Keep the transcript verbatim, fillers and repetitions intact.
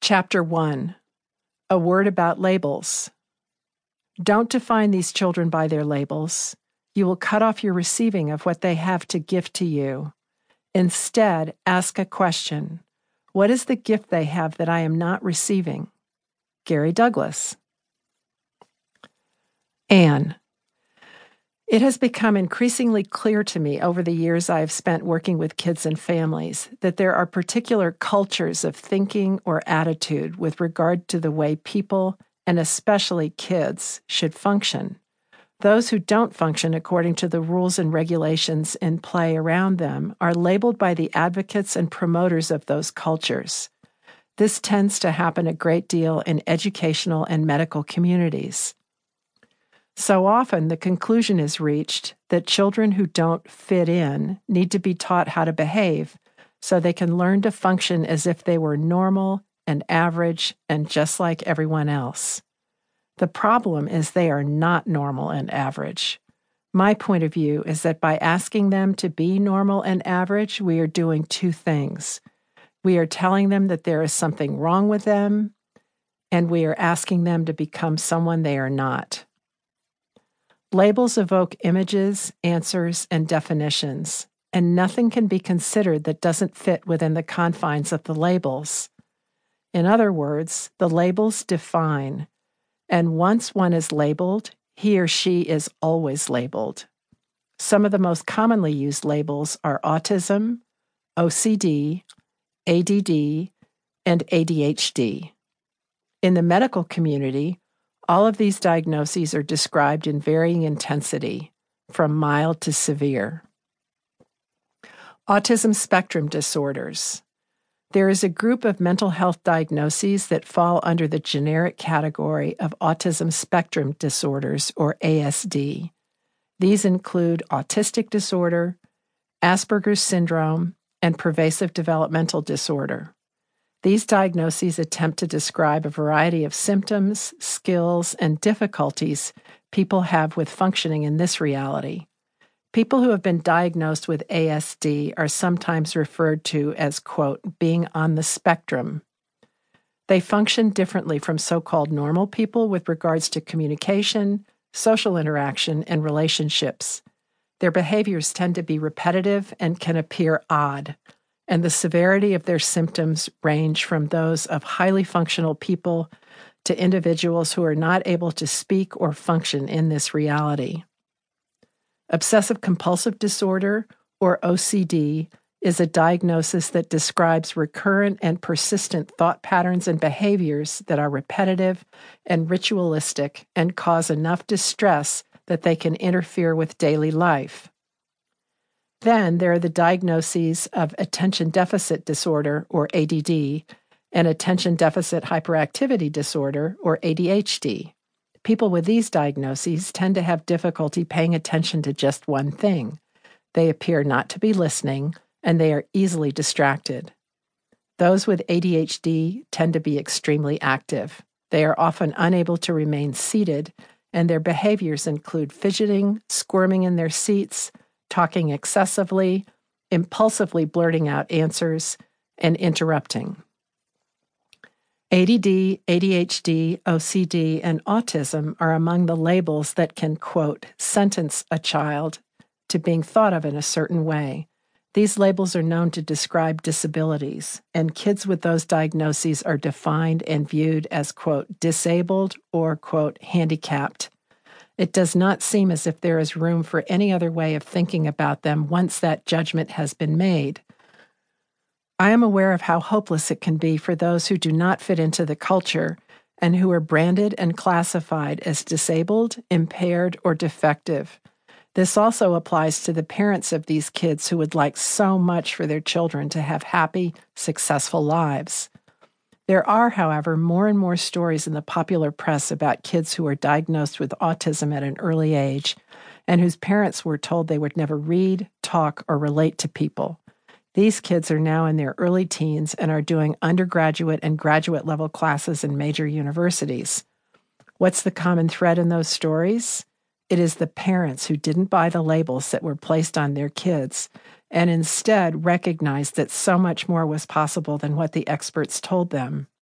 Chapter one. A word about labels. Don't define these children by their labels. You will cut off your receiving of what they have to give to you. Instead, ask a question. What is the gift they have that I am not receiving? Gary Douglas. Anne. It has become increasingly clear to me over the years I have spent working with kids and families that there are particular cultures of thinking or attitude with regard to the way people, and especially kids, should function. Those who don't function according to the rules and regulations in play around them are labeled by the advocates and promoters of those cultures. This tends to happen a great deal in educational and medical communities. So often, the conclusion is reached that children who don't fit in need to be taught how to behave so they can learn to function as if they were normal and average and just like everyone else. The problem is they are not normal and average. My point of view is that by asking them to be normal and average, we are doing two things. We are telling them that there is something wrong with them, and we are asking them to become someone they are not. Labels evoke images, answers, and definitions, and nothing can be considered that doesn't fit within the confines of the labels. In other words, the labels define, and once one is labeled, he or she is always labeled. Some of the most commonly used labels are autism, O C D, A D D, and A D H D. In the medical community, all of these diagnoses are described in varying intensity, from mild to severe. Autism spectrum disorders. There is a group of mental health diagnoses that fall under the generic category of autism spectrum disorders, or A S D. These include autistic disorder, Asperger's syndrome, and pervasive developmental disorder. These diagnoses attempt to describe a variety of symptoms, skills, and difficulties people have with functioning in this reality. People who have been diagnosed with A S D are sometimes referred to as, quote, being on the spectrum. They function differently from so-called normal people with regards to communication, social interaction, and relationships. Their behaviors tend to be repetitive and can appear odd, and the severity of their symptoms range from those of highly functional people to individuals who are not able to speak or function in this reality. Obsessive-compulsive disorder, or O C D, is a diagnosis that describes recurrent and persistent thought patterns and behaviors that are repetitive and ritualistic and cause enough distress that they can interfere with daily life. Then there are the diagnoses of attention deficit disorder, or A D D, and attention deficit hyperactivity disorder, or A D H D. People with these diagnoses tend to have difficulty paying attention to just one thing. They appear not to be listening, and they are easily distracted. Those with A D H D tend to be extremely active. They are often unable to remain seated, and their behaviors include fidgeting, squirming in their seats, talking excessively, impulsively blurting out answers, and interrupting. A D D, A D H D, O C D, and autism are among the labels that can, quote, sentence a child to being thought of in a certain way. These labels are known to describe disabilities, and kids with those diagnoses are defined and viewed as, quote, disabled or, quote, handicapped. It does not seem as if there is room for any other way of thinking about them once that judgment has been made. I am aware of how hopeless it can be for those who do not fit into the culture and who are branded and classified as disabled, impaired, or defective. This also applies to the parents of these kids who would like so much for their children to have happy, successful lives. There are, however, more and more stories in the popular press about kids who are diagnosed with autism at an early age and whose parents were told they would never read, talk, or relate to people. These kids are now in their early teens and are doing undergraduate and graduate level classes in major universities. What's the common thread in those stories? It is the parents who didn't buy the labels that were placed on their kids and instead recognized that so much more was possible than what the experts told them.